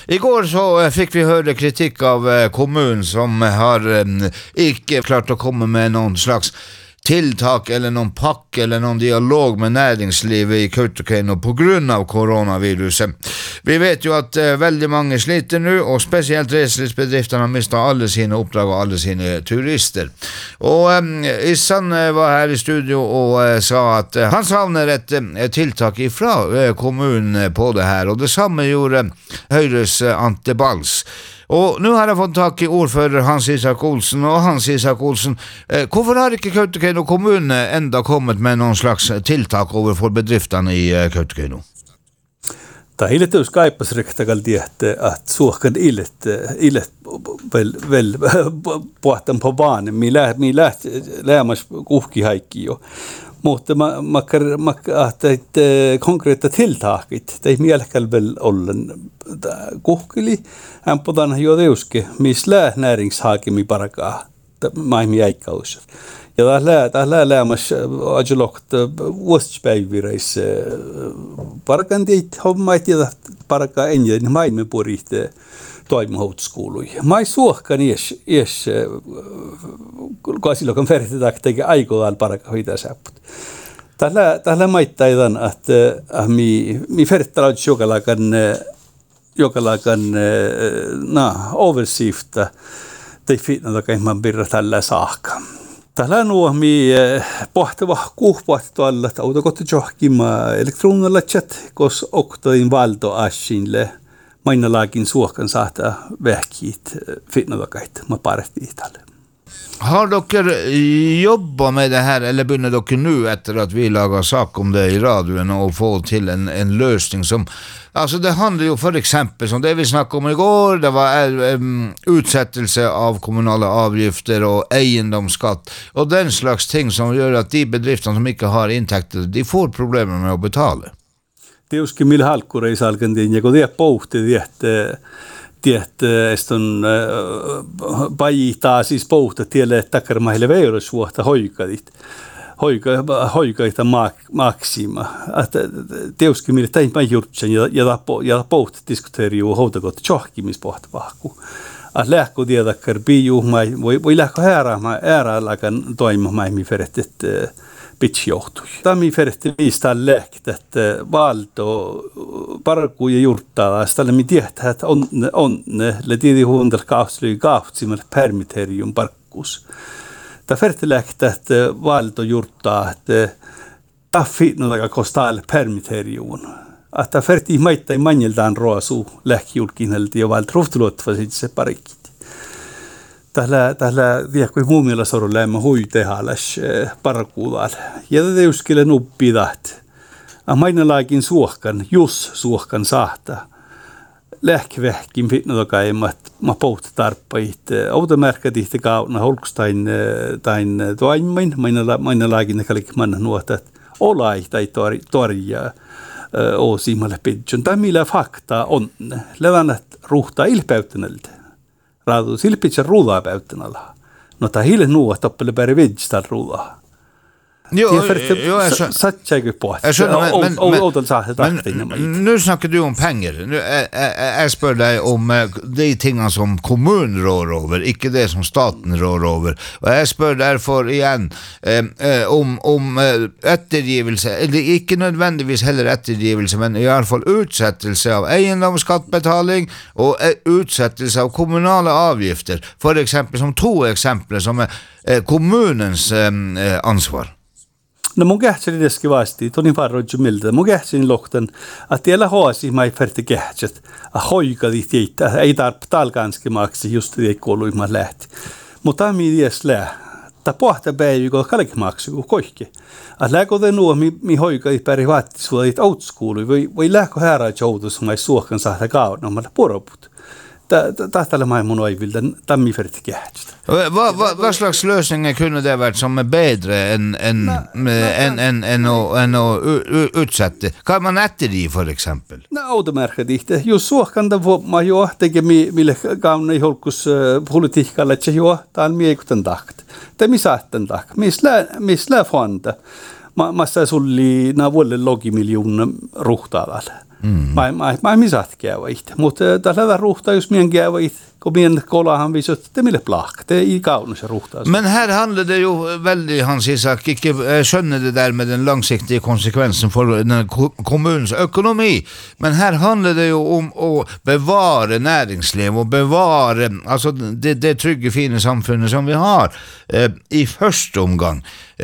Igår så fick vi höra kritik av kommunen som har inte klart att komma med någon slags tilltak eller någon pack eller någon dialog med näringslivet i Kautokeino på grund av coronaviruset. Vi vet ju att väldigt många sliter nu och speciellt reselivsbedrifterna har mistat alla sina uppdrag och alla sina turister. Och Issan var här i studio och sa att han savnar ett tilltak ifrån kommunen på det här och detsamma gjorde Høyres Ante Bals. Och nu har jag fått tag i ordförande Hans Isak Olsen och Hans Isak Olsen. Varför har inte Kautokeino kommun ända kommit med någon slags tilltak över för bedrifterna i Kautokeino? Tämä hiljaisuus kaipasi rektakalti, että suohkan illet väl pohtan på vanen. Mi lämmas kuhkihaikki jo. Mutta että konkreetta tiltaakit. Tämä mielekkäl väl ollen kuhkili. Hän potan jo teuske, missä näringshakemi parakaa. Maimi äikkaus. Ja täällä lämmas ajelokta vuospäivireis parakantit hommait ja parakaa enjän maimi purihte toimihoutskoului. Mai suohkan ies kasilokan fertitak teke aikoal parakaa hoitaa säpput. Täällä maittaidan että mi fertalaut jokalakan oversifta tei fitna kai man birra tällä saakka. Tällä nuomi pohtava kuhpohto alla autokotti johkima elektronilla chat kos oktoin valto ashinle mainalakin suokan saata vähkit fitna kai ma parti tälle. Har dere jobbat med det här eller börjar dere nu efter att vi lagar sak om det i radion och få till en lösning som alltså det handlar ju för exempel som det vi snackade om igår, det var utsättelse av kommunala avgifter och egendomsskatt och den slags ting som gör att de bedrifter som inte har intäkter, de får problem med att betala. Tietysti millä halkkureissa alkantiin ja kun det pohti eston pajitaa siis pohta tielle takarmaille veurosvuotta hoikaita maksima. Tietysti millä tein pajurtsen ja pohta diskuteeriu houtakot johkimispohta vahku. Lähkö tiedäkään biu voi lähkö äärälakan toimimaan mi ferettet pitch johtui. Tämä fertti viistaa lehket, että valto parkuu ja jurttaa. Tällä me tiedetään, että on le tiedi hundar kahtsimalla permitterium parkkuus. Tämä fertti lehket, että valto jurttaa, että taffiitnotakaan kostaa permitterium. Että fertti maittain manjeltaan roasu lehkijulkinelti ja valto ruhtuluottava se parikki. Tällä tiedätkö muumilla sorulla huitehalas parkuudal. Ja tätä juskille nuppidat. Mainalaakin suohkan saahta. Lähkvähkin fitnotakaimat ma pohta tarppait. Automerkkatihti kauna holkstain toimain. Mainalaakin nekalik manna nuotat. Olai tai torja oosimalle pidjön. Tämä millä fakta on. Levänät ruhtaa ilpäyttänältä. Raadu silpitsen ruudaa päyttän alla. No ta hille nuo toppele bäri vidjstal ruudaa. Jo, satsäkö på. Men nu snackar du om pengar. Jag spör dig om de tingar som kommun rår över, inte det som staten rår över. Och jag spör därför igen om eftergivelse, eller inte nödvändigtvis heller eftergivelse, men i alla fall utsättelse av egendomsskattbetalning och utsättelse av kommunala avgifter. För exempel som två exempel som är kommunens ansvar. No mun kähtsin edeski vasti, tonin varroitju miltä. Mun kähtsin lohtan, että tiellä hoasi mai färti kähtset, a hoikadit jeitä, ei talkanski maksi just ei kuuluimman lähti. Mutta mi dies lää, ta pohta päivi, kun kalki maksu, kun koikki. A lääkö nuo, mi hoikadit päri vaattis, vuodit outskuului, voi lääkö häärää joutus, mai suokan saada kauna, omalla poroput. Tästä lämmin mun oivilta tammi färti kähtset. Vad slags lösningar kunde det varit som är bättre än att utsätta? Kan man äta det för exempel? No, automerkit ihte. Jos suohkanta ma jo teke mille kauna i holkus politiikalla, että jo täällä miekutan takt. Te misatten takt. Mislä fonda. Massa sulli na vuolle logi miljoona ruhtaavalle. Mä en misat käyvät. Mutta tällä ruhtaa, jos mien käyvät, kun mien kolahan visot, det mille plakka. Det är i kaunis ruhtaa. Men här handlar det ju väldigt, Hans Isak, inte skönner det där med den långsiktiga konsekvensen för den kommunens ekonomi. Men här handlar det ju om att bevara näringsliv och bevara alltså det trygga fina samfundet som vi har i första omgång.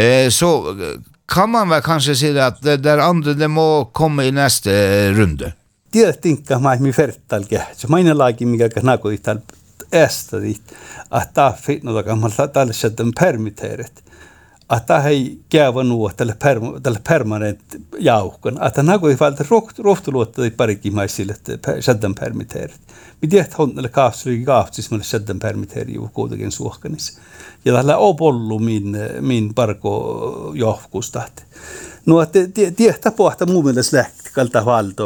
Så kan man väl kanske säga att det där andra det må komma i nästa runde. Tiedät tinkka mi fertalke. Se maina laki mikä kanako ital estadit. Att fitno da man tal sätten permitteeret. Att hei käyvä nuo tälle permanent jauhkon. Att nako i falta rohtuluotta parikin maisille sätten permitteeret. Vi tiedät honnelle kaapsuli kaapsis meille sätten permitteeri ju kuitenkin suohkanis. Ja tällä opollu min parko johkustat. No tiedät pohta mun mielestä lähtikalta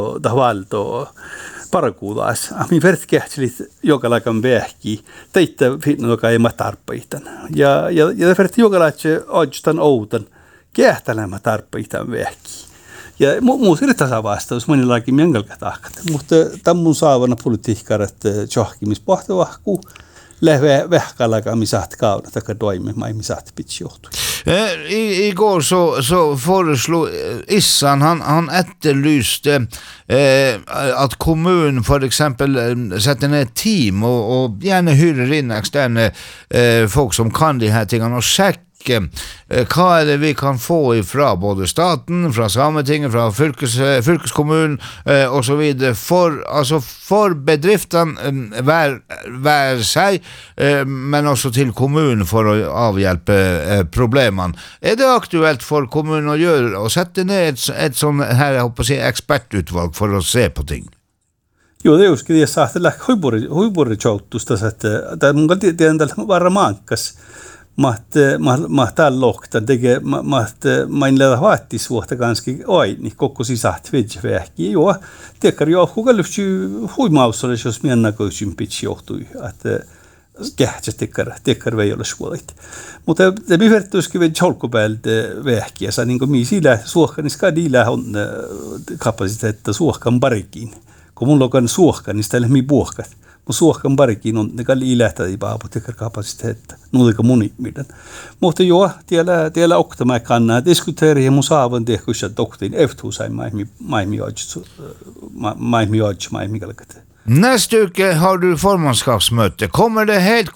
valto parakuulas. Min vertkähtselit joka laikan vähki. Teitte finno joka ei tarpeitan. Ja det verti joka laitse oikeastaan outan kähtälämä tarpeitan vähki. Ja muu sille tasavastaus monillakin mengalka tahkat. Mutta tammun saavana politiikkarat johkimispohtavahku lähve vähkalaga misat kauna taka toimi mai misat pitch johtui. Igår så föreslog Issan han efterlyste att kommun för exempel sätter ner team och gärna hyrer in externa folk som kan de här tingen och check hva det vi kan få ifra både staten, fra Sametinget, fra fylkeskommunen og så videre for bedriftene hver seg, men også til kommunen for å avhjelpe problemene. Er det aktuelt for kommunen å gjøre å sette ned et sånn her, jeg håper å si, ekspertutvalg for å se på ting? Jo, det just det sa att huiburi choutusta että tämä mun kalti varra maankas. Mahtaa lohta tege main leda haattis vuotta kanski oi ni kokko sisat vedjvähki jo tekar jo hugalufchu huimausolle jos mienna koisin pitch johtui että kähtsä tekar vei olla suolit mutta det bivertuski ved cholkopälde vähki ja niin kuin mi sillä suohkan skadilla on kapasiteetta suohkan parikin kun mulla on suohkan niin sitä mi puohkat. Mun suohkan parikin on, ne kalli ilähtää i baapu tekar kapasiteetta, nuudeka munimiden. Mutta joo, tiellä oktamaa kannaa diskuteeri ja mun saavan tehkuissa doktiin eftuusai maimi kalkate. Nästa vecka har du formannskapsmöte. Kommer det helt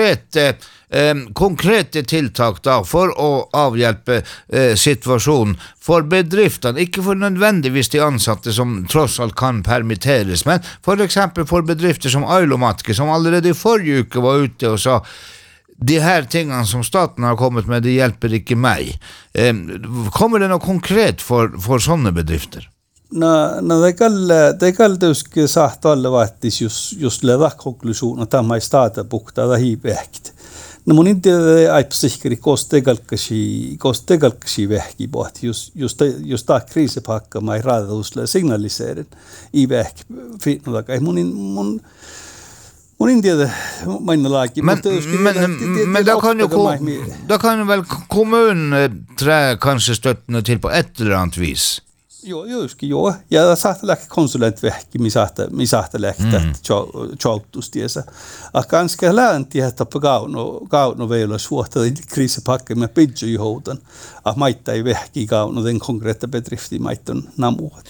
konkrete tiltak da for å avhjelpe situasjonen for bedriftene, ikke for nødvendigvis de ansatte som tross alt kan permitteres, men for eksempel for bedrifter som Ailomatke, som allerede i forrige uke var ute og sa de her tingene som staten har kommet med, det hjelper ikke meg. Kommer det noe konkret for sånne bedrifter? No det kaltuski saattaa olla vaattis just leda konklusion att tämä staata bukta hiiväkt. No mun inte aipsikkeri kostegalkasi vähki bort just ta krisepakka mai raadusle signaliseren i vähk finnoda kai mun inte minna laki men då kan väl kommunen trä kanske stöttna till på ett eller annat vis. Joo. Ja saattelääkki konsulentvähki, mi saattelääkki chautustiesa. Ganska läänti, että kauno veillä suhtaa kriisipakke med pidjo i houten. Maita ei vähki kauno den konkreta bedrifti maitton namuhat.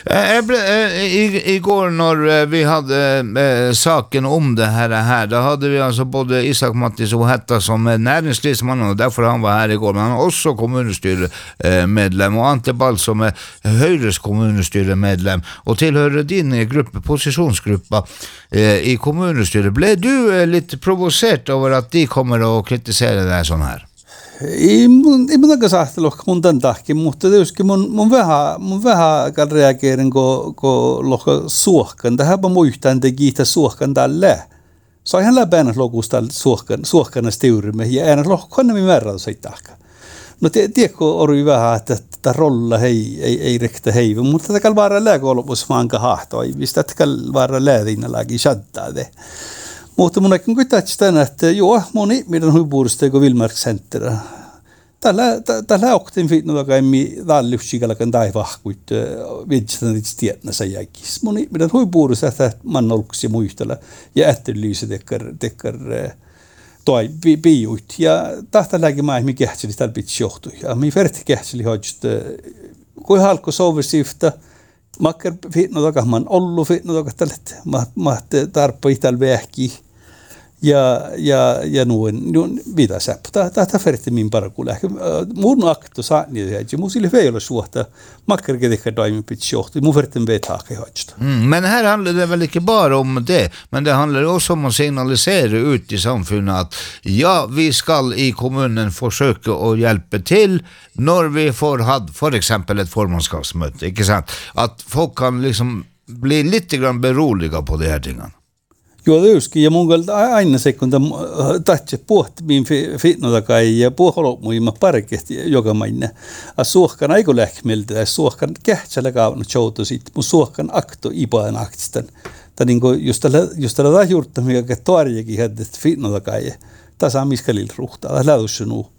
Igår när vi hade saken om det här, då hade vi alltså både Isak Mattis och Hetta som näringslivsman och därför han var här igår, men han har också kommunstyremedlem och Ante Ball som är Høyres kommunestyremedlem og tilhører din gruppe, posisjonsgruppa i kommunestyret. Ble du litt provosert over at de kommer å kritisere deg sånn her? I mun saattelok mun den takia, mutta tietysti mun vähän kan reageerin kun lohka suohkan. Tähän mä muistan tekiitä suohkan tälle. Se on ihan läpäänä lokusta suohkana stiurimme ja äänä lohkana mi verran seitahka. No tiedätkö orui vähän, että rolla ei rektä heivä, mutta tätä kan vara lääkolopus maanka hahtoi, mistä tätä kan vara läädinä lääkin shaddaa det. Mutta mun aikin kuitenkin tänä, että joo, moni meidän huipuurista kuin Vilmark Center. Tällä oktin fitno takaisin tallussikalakan tai vahkuit viitsetän tietnä se jäkis. Meidän huipuudessa että mannolkuksi muistella ja ättelyysä tekkar toi piuit ja tahta läki maa mi kähtseli tällä pitsi johtui. Ja mi verti kähtseli hoidust kui halko soversifta makkar fitno takaisin man ollu fitno takaisin tället mahte tarppa itäl vähki. Ja nuun mitä säppä. Tämä verti min parakulle. Mun akto saa niitä, että mun sille ei ole suhta. Makkar ketekkä toimen pitsi johti. Mun verten vet hake hoidsta. Men här handlar det väl inte bara om det. Men det handlar också om att signalisera ut i samfunnet att ja, vi ska i kommunen försöka att hjälpa till när vi får för exempel ett formannskapsmöte. Inte sant? Att folk kan liksom bli lite grann beroliga på de här tingen. Joo, tietysti. Ja mun mielestä aina se, kun tatsi pohti min fitno takai ja puholomuima parkehti joka maine. A suohkan aiko lähmeltä ja suohkan kähtsällä kaunut joutu sit. Mun suohkan akto ipaan aktistan. Tai niinku just tällä juurta, mikä tuarjekin häddet fitno takai. Tasa miskalil ruhtaa. Läydys nuu.